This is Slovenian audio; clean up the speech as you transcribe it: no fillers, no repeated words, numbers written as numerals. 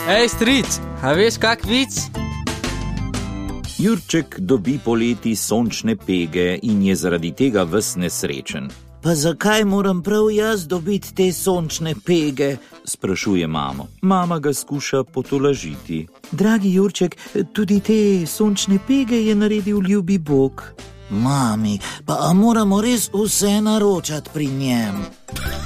Ej, stric, a veš kak vic? Jurček dobi poleti sončne pege in je zaradi tega ves nesrečen. Pa zakaj moram prav jaz dobiti te sončne pege? Sprašuje mamo. Mama ga skuša potolažiti. Dragi Jurček, tudi te sončne pege je naredil ljubi Bog. Mami, pa moramo res vse naročati pri njem?